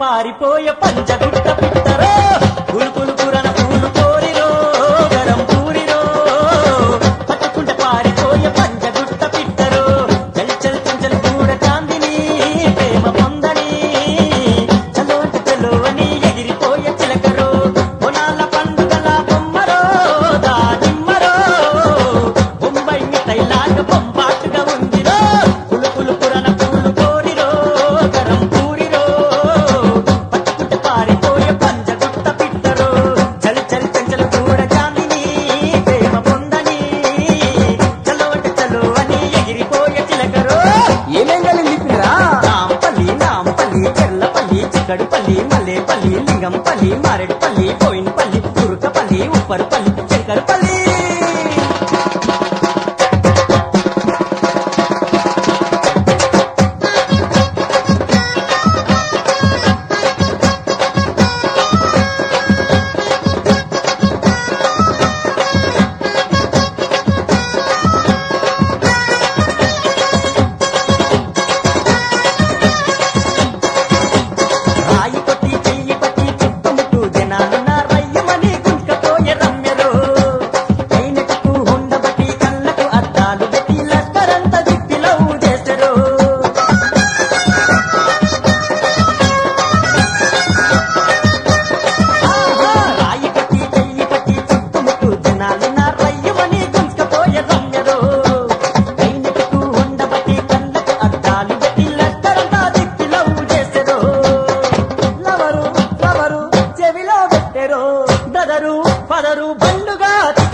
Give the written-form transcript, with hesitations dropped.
పారిపోయే పంచగుట్ట పిట్టరో పులుపులు పురన పూలు కోరిరో గరం పూరిరో పట్టుకుంటే పారిపోయే పంచగుట్ట పిట్టరో చల్ చల్ చంచల్ కూడా చాందిని ప్రేమ పొందని చలో అంటే చలో అని ఎగిరిపోయే చిలకరో బొనాల పండుగల బొమ్మరో దానిమ్మరో బొంబాయి మిఠాయిలాగా బొంబాటుగా ఉందిరో పులుపులు పురన పూలు కోరిరో గరం పూరిరో పట్టుకుంటే పారిపోయే పంచగుట్ట పిట్టరో చల్ చల్ చంచల్ కూడా చాందిని ప్రేమ పొందని చలో అంటే చలో అని ఎగిరిపోయే చిలకరో ఏమేం కలిపిరా నాంపల్లి చెర్లపల్లి చిక్కడిపల్లి మల్లేపల్లి లింగంపల్లి మారేడుపల్లి పోయినపల్లి తురుకపల్లి ఉప్పరపల్లి శంకరపల్లి రాయి కొట్టి చెయ్యి పట్టి చుట్టుముట్టు జనాలున్న రయ్యమని గుంటపోయే రమ్యలో అయినట్టుకు ఉండబట్టి కళ్ళకు అద్దాలు పెట్టి లస్కరంత దిప్పిలో చేసరు రాయి కొట్టి చెయ్యి పట్టి చుట్టుముట్టు జనాలున్న రయ్యమని గుంటపోయే రమ్యలో అయినట్టుకు ఉండబట్టి కళ్ళకు అద్దాలు పెట్టి లస్కరంత దిప్పిలో చేసరు లవరు చెవిలో పెట్టెరో బ్రదరు పదరు బండుగా